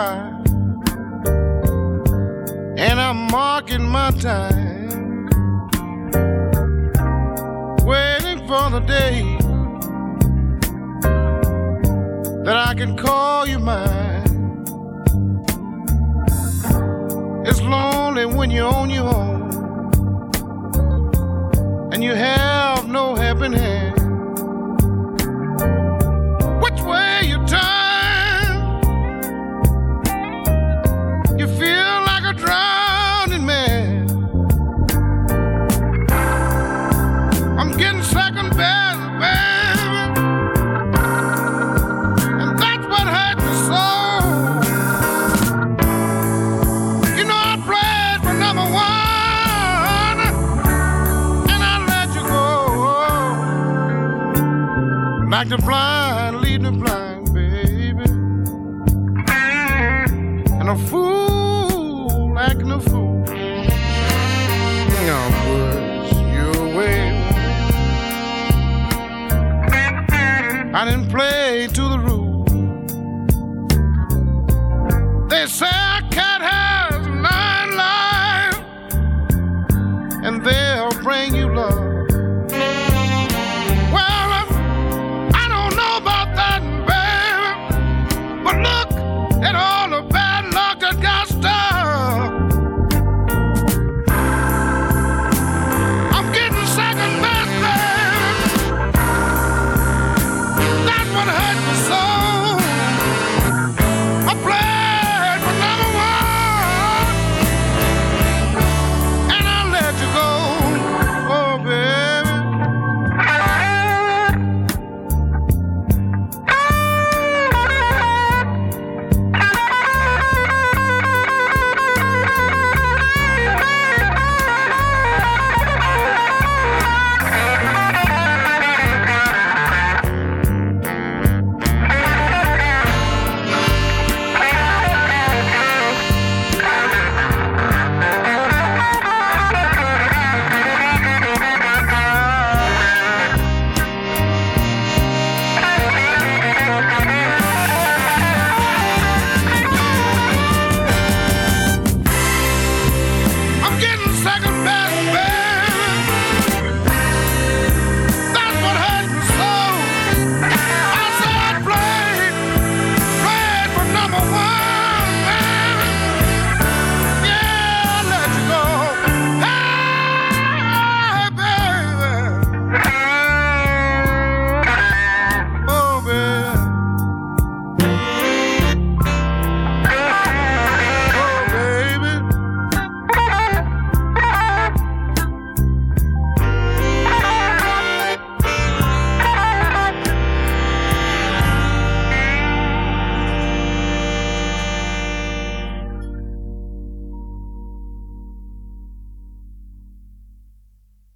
cry, and I'm marking my time, waiting for the day that I can call you mine. It's lonely when you're on your own and you have no helping hand. Which way you turn, you feel like a drowning man. I'm getting second best, baby, and that's what hurt me so. You know I played for number one, and I let you go. Like the blind lead the blind, baby, and a fool acting a fool. Your words, your way. I didn't play too